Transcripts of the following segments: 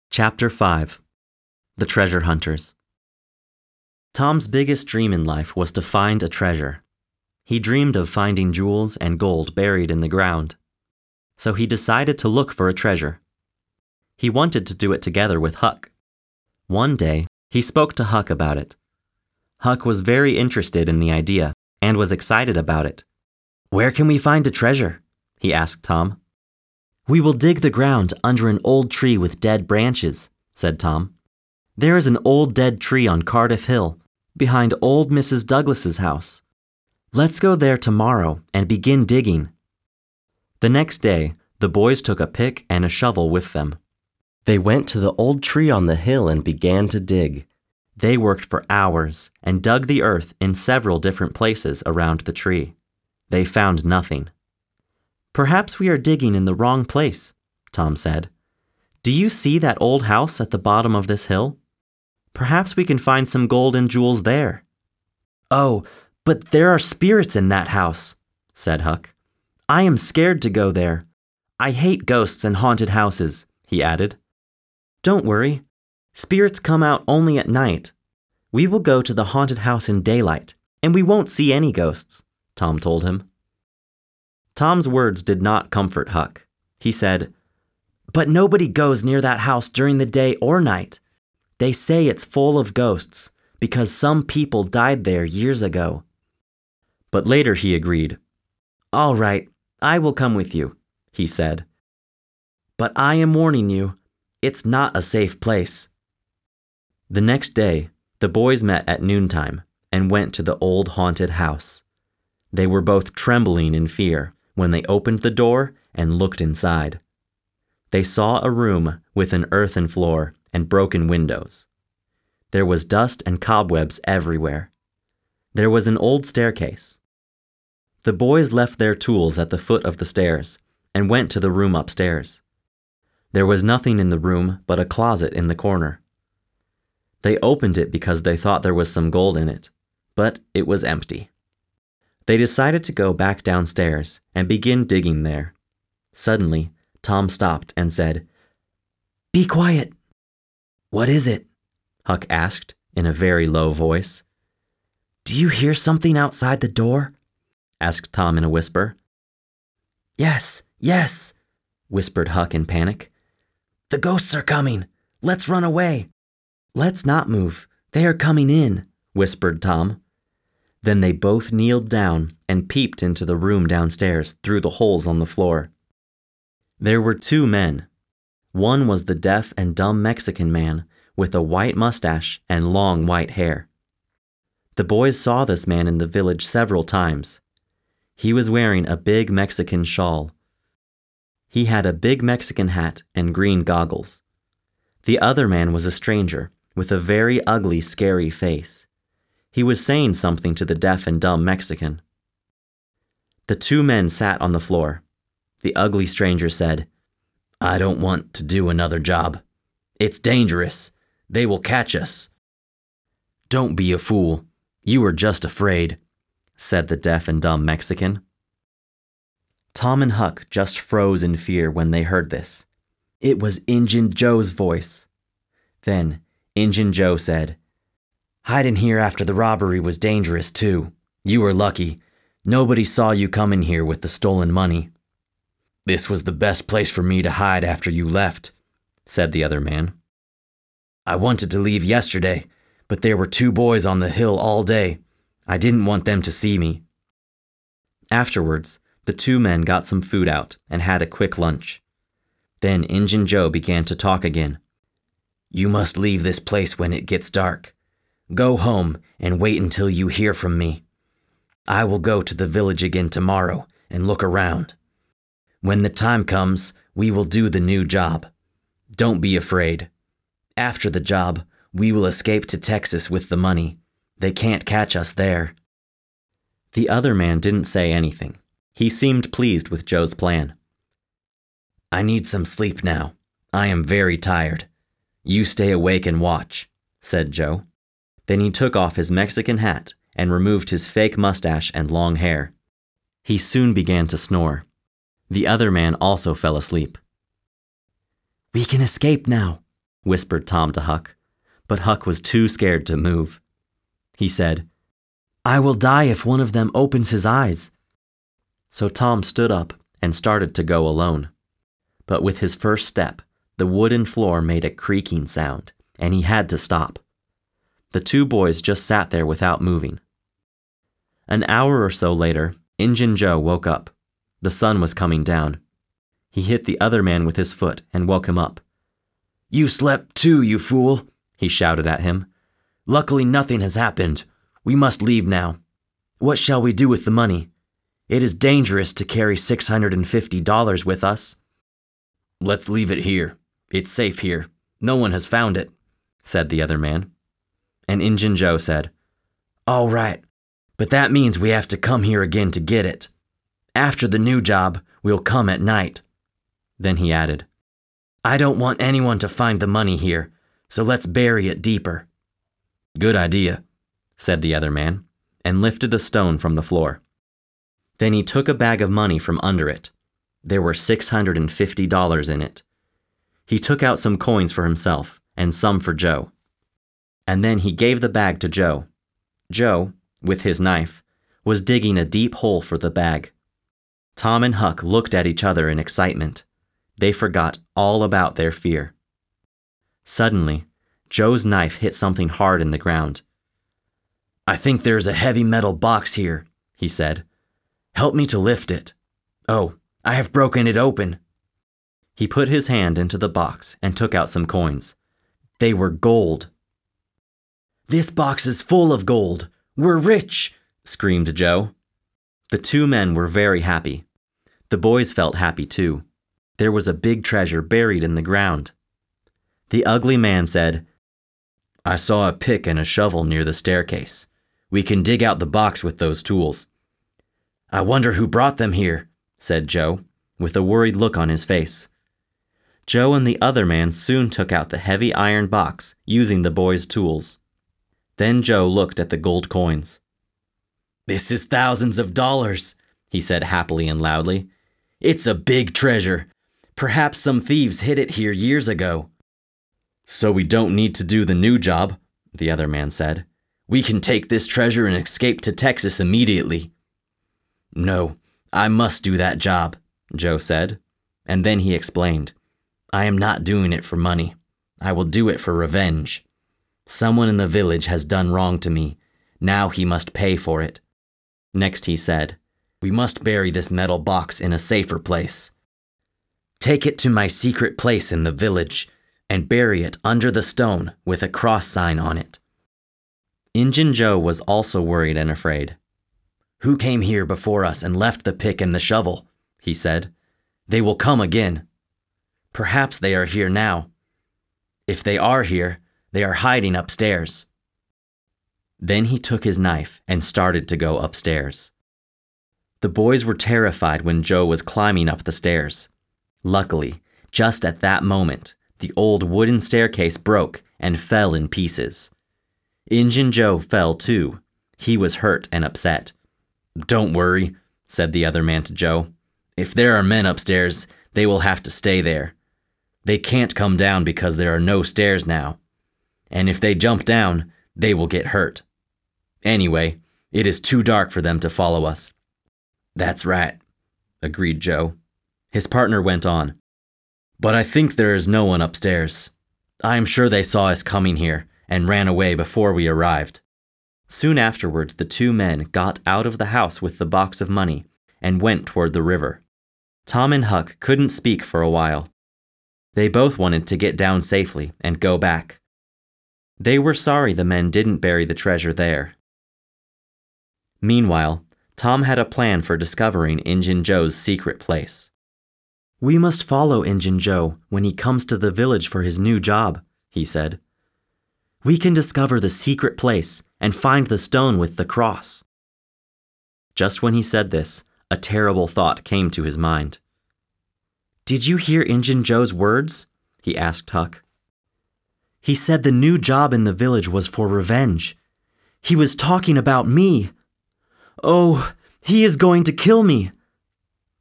Chapter 5 The Treasure Hunters. Tom's biggest dream in life was to find a treasure. He dreamed of finding jewels and gold buried in the ground. So he decided to look for a treasure. He wanted to do it together with Huck. One day, he spoke to Huck about it. Huck was very interested in the idea and was excited about it. "Where can we find a treasure?" he asked Tom. "We will dig the ground under an old tree with dead branches," said Tom. "There is an old dead tree on Cardiff Hill, behind old Mrs. Douglas's house. Let's go there tomorrow and begin digging." The next day, the boys took a pick and a shovel with them. They went to the old tree on the hill and began to dig. They worked for hours and dug the earth in several different places around the tree. They found nothing. "Perhaps we are digging in the wrong place," Tom said. "Do you see that old house at the bottom of this hill? Perhaps we can find some gold and jewels there." "Oh, but there are spirits in that house," said Huck. "I am scared to go there. I hate ghosts and haunted houses," he added. "Don't worry. Spirits come out only at night. We will go to the haunted house in daylight, and we won't see any ghosts," Tom told him. Tom's words did not comfort Huck. He said, "But nobody goes near that house during the day or night. They say it's full of ghosts because some people died there years ago." But later he agreed. "All right, I will come with you," he said. "But I am warning you, it's not a safe place." The next day, the boys met at noontime and went to the old haunted house. They were both trembling in fear when they opened the door and looked inside. They saw a room with an earthen floor and broken windows. There was dust and cobwebs everywhere. There was an old staircase. The boys left their tools at the foot of the stairs and went to the room upstairs. There was nothing in the room but a closet in the corner. They opened it because they thought there was some gold in it, but it was empty. They decided to go back downstairs and begin digging there. Suddenly, Tom stopped and said, "Be quiet." "What is it?" Huck asked in a very low voice. "Do you hear something outside the door?" asked Tom in a whisper. Yes, whispered Huck in panic. "The ghosts are coming. Let's run away." "Let's not move. They are coming in," whispered Tom. Then they both kneeled down and peeped into the room downstairs through the holes on the floor. There were two men. One was the deaf and dumb Mexican man with a white mustache and long white hair. The boys saw this man in the village several times. He was wearing a big Mexican shawl. He had a big Mexican hat and green goggles. The other man was a stranger with a very ugly, scary face. He was saying something to the deaf and dumb Mexican. The two men sat on the floor. The ugly stranger said, "I don't want to do another job. It's dangerous. They will catch us." "Don't be a fool. You are just afraid," said the deaf and dumb Mexican. Tom and Huck just froze in fear when they heard this. It was Injun Joe's voice. Then Injun Joe said, "Hiding here after the robbery was dangerous too. You were lucky. Nobody saw you come in here with the stolen money." "This was the best place for me to hide after you left," said the other man. "I wanted to leave yesterday, but there were two boys on the hill all day. I didn't want them to see me." Afterwards, the two men got some food out and had a quick lunch. Then Injun Joe began to talk again. "You must leave this place when it gets dark. Go home and wait until you hear from me. I will go to the village again tomorrow and look around. When the time comes, we will do the new job. Don't be afraid. After the job, we will escape to Texas with the money. They can't catch us there." The other man didn't say anything. He seemed pleased with Joe's plan. "I need some sleep now. I am very tired. You stay awake and watch," said Joe. Then he took off his Mexican hat and removed his fake mustache and long hair. He soon began to snore. The other man also fell asleep. "We can escape now," whispered Tom to Huck, but Huck was too scared to move. He said, "I will die if one of them opens his eyes." So Tom stood up and started to go alone. But with his first step, the wooden floor made a creaking sound, and he had to stop. The two boys just sat there without moving. An hour or so later, Injun Joe woke up. The sun was coming down. He hit the other man with his foot and woke him up. "You slept too, you fool," he shouted at him. "Luckily nothing has happened. We must leave now. What shall we do with the money? It is dangerous to carry $650 with us." "Let's leave it here. It's safe here. No one has found it," said the other man. And Injun Joe said, "All right, but that means we have to come here again to get it. After the new job, we'll come at night." Then he added, "I don't want anyone to find the money here, so let's bury it deeper." "Good idea," said the other man, and lifted a stone from the floor. Then he took a bag of money from under it. There were $650 in it. He took out some coins for himself and some for Joe. And then he gave the bag to Joe. Joe, with his knife, was digging a deep hole for the bag. Tom and Huck looked at each other in excitement. They forgot all about their fear. Suddenly, Joe's knife hit something hard in the ground. "I think there's a heavy metal box here," he said. "Help me to lift it. Oh, I have broken it open." He put his hand into the box and took out some coins. They were gold. "This box is full of gold. We're rich," screamed Joe. The two men were very happy. The boys felt happy too. There was a big treasure buried in the ground. The ugly man said, "I saw a pick and a shovel near the staircase. We can dig out the box with those tools." "I wonder who brought them here," said Joe, with a worried look on his face. Joe and the other man soon took out the heavy iron box using the boys' tools. Then Joe looked at the gold coins. "This is thousands of dollars," he said happily and loudly. "It's a big treasure. Perhaps some thieves hid it here years ago." "So we don't need to do the new job," the other man said. "We can take this treasure and escape to Texas immediately." "No, I must do that job," Joe said, and then he explained. "I am not doing it for money. I will do it for revenge. Someone in the village has done wrong to me. Now he must pay for it." Next he said, "We must bury this metal box in a safer place. Take it to my secret place in the village and bury it under the stone with a cross sign on it." Injun Joe was also worried and afraid. "Who came here before us and left the pick and the shovel?" he said. "They will come again. Perhaps they are here now. If they are here, they are hiding upstairs." Then he took his knife and started to go upstairs. The boys were terrified when Joe was climbing up the stairs. Luckily, just at that moment, the old wooden staircase broke and fell in pieces. Injun Joe fell too. He was hurt and upset. "Don't worry," said the other man to Joe. "If there are men upstairs, they will have to stay there. They can't come down because there are no stairs now. And if they jump down, they will get hurt. Anyway, it is too dark for them to follow us." "That's right," agreed Joe. His partner went on. "But I think there is no one upstairs. I am sure they saw us coming here and ran away before we arrived." Soon afterwards, the two men got out of the house with the box of money and went toward the river. Tom and Huck couldn't speak for a while. They both wanted to get down safely and go back. They were sorry the men didn't bury the treasure there. Meanwhile, Tom had a plan for discovering Injun Joe's secret place. "We must follow Injun Joe when he comes to the village for his new job," he said. "We can discover the secret place and find the stone with the cross." Just when he said this, a terrible thought came to his mind. "Did you hear Injun Joe's words?" he asked Huck. "He said the new job in the village was for revenge. He was talking about me. Oh, he is going to kill me."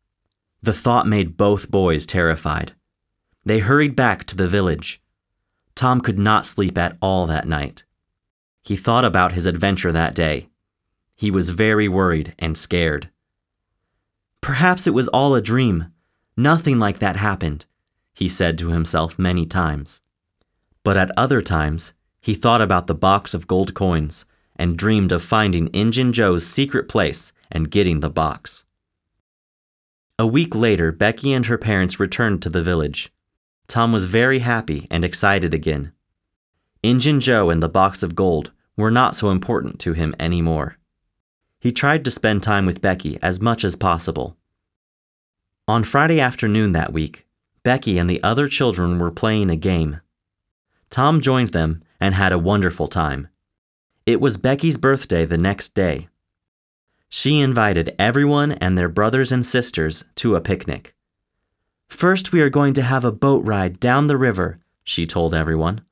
The thought made both boys terrified. They hurried back to the village. Tom could not sleep at all that night. He thought about his adventure that day. He was very worried and scared. Perhaps it was all a dream. Nothing like that happened, he said to himself many times. But at other times, he thought about the box of gold coins and dreamed of finding Injun Joe's secret place and getting the box. A week later, Becky and her parents returned to the village. Tom was very happy and excited again. Injun Joe and the box of gold were not so important to him anymore. He tried to spend time with Becky as much as possible. On Friday afternoon that week, Becky and the other children were playing a game. Tom joined them and had a wonderful time. It was Becky's birthday the next day. She invited everyone and their brothers and sisters to a picnic. First, we are going to have a boat ride down the river, she told everyone.